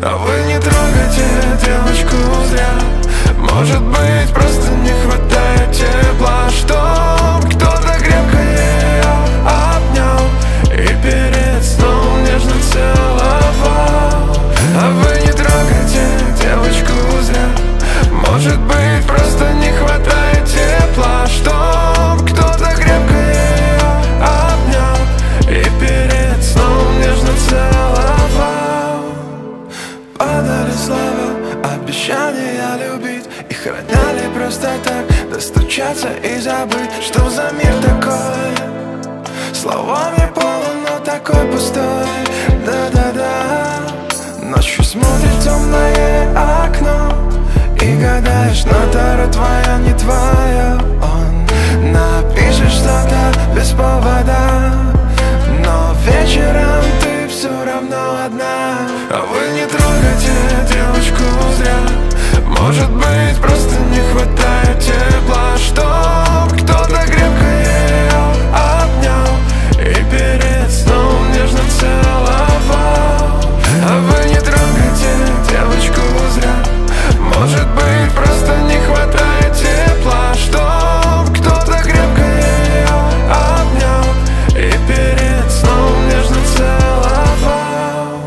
А вы не трогайте девочку зря. Может быть, просто не хватает тепла, чтоб кто-то крепко ее обнял и перед сном нежно целовал. А вы не трогайте девочку зря. Может быть, просто не хватает тепла, чтоб кто-то крепко ее обнял и перед сном нежно целовал. Падали слова, обещания любить, и храняли просто так, достучаться и забыть. Что за мир такой? Словами полон, но такой пустой. Да-да-да. Ночью смотришь в темное окно и гадаешь, но Тара твоя, не твоя. Он напишет что-то без повода, но вечером ты все равно одна. А вы не трогайте девочку зря. Может быть, просто не хватает тепла, чтоб кто-то крепко ее обнял и перед сном нежно целовал. А вы не трогайте девочку зря. Может быть, просто не хватает тепла, чтоб кто-то крепко ее обнял и перед сном нежно целовал.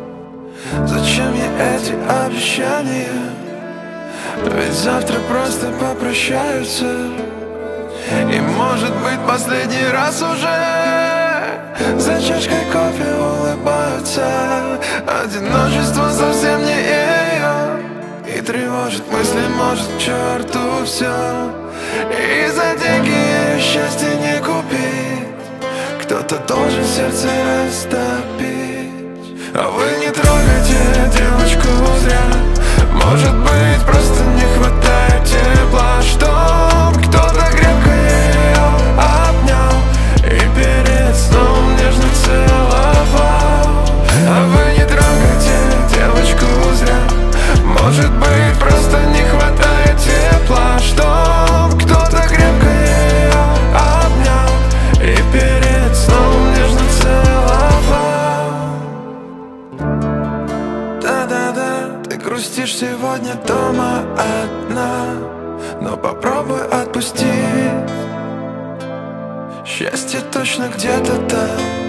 Зачем я эти обещания? Ведь завтра просто попрощаются. И может быть последний раз уже за чашкой кофе улыбаются. Одиночество совсем не ее и тревожит мысли, может, к черту все. И за деньги ее счастье не купить, кто-то должен сердце растопить. А вы не трогайте девочку зря. Может быть, просто не хватает тепла, чтоб кто-то крепко ее обнял и перед сном нежно целовал. А вы не трогайте девочку зря. Может быть, просто не хватает тепла, чтоб кто-то крепко ее обнял и перед сном нежно целовал. Да-да-да, ты грустишь сегодня дома одна, но попробуй отпусти. Счастье точно где-то там.